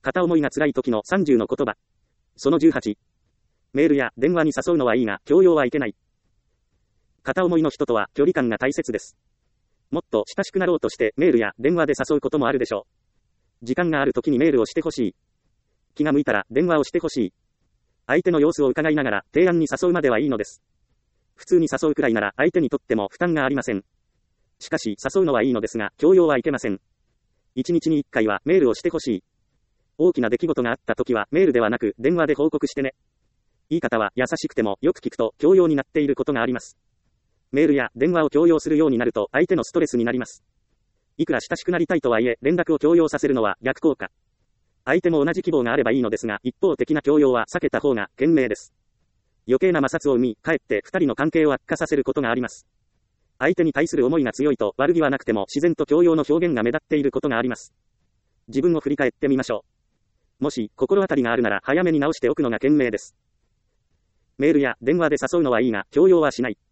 片思いが辛い時の30の言葉。その18。メールや電話に誘うのはいいが、強要はいけない。片思いの人とは距離感が大切です。もっと親しくなろうとしてメールや電話で誘うこともあるでしょう。時間がある時にメールをしてほしい。気が向いたら電話をしてほしい。相手の様子を伺いながら提案に誘うまではいいのです。普通に誘うくらいなら相手にとっても負担がありません。しかし誘うのはいいのですが、強要はいけません。1日に1回はメールをしてほしい。大きな出来事があった時はメールではなく電話で報告してね。言い方は優しくてもよく聞くと強要になっていることがあります。メールや電話を強要するようになると相手のストレスになります。いくら親しくなりたいとはいえ連絡を強要させるのは逆効果。相手も同じ希望があればいいのですが、一方的な強要は避けた方が賢明です。余計な摩擦を生み、かえって二人の関係を悪化させることがあります。相手に対する思いが強いと悪気はなくても自然と強要の表現が目立っていることがあります。自分を振り返ってみましょう。もし心当たりがあるなら早めに直しておくのが賢明です。メールや電話で誘うのはいいが、強要はしない。